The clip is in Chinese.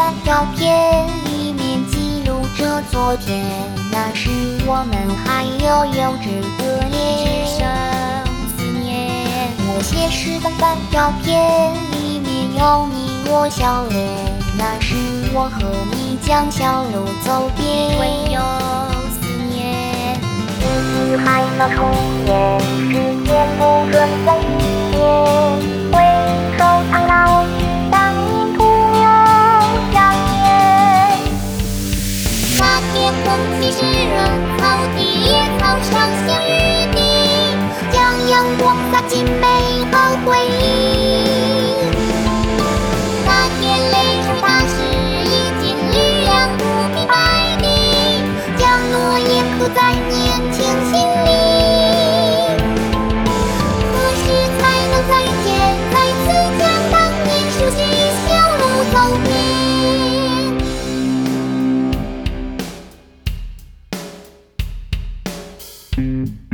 半照片，里面记录着昨天。那时我们还有这个脸，只剩思念。我写诗的半照片，里面有你我笑脸。那时我和你将小路走遍，唯有思念。日子还没重现，时间不准再一天。回首苍老去，当年徒留香烟。那天空气湿润，草地野草上鲜雨滴，将阳光洒进美好回忆。那天泪冲踏实，已经力量不疲百地，将诺言刻在年轻心里。何时才能再见，再次将当年熟悉小路走遍。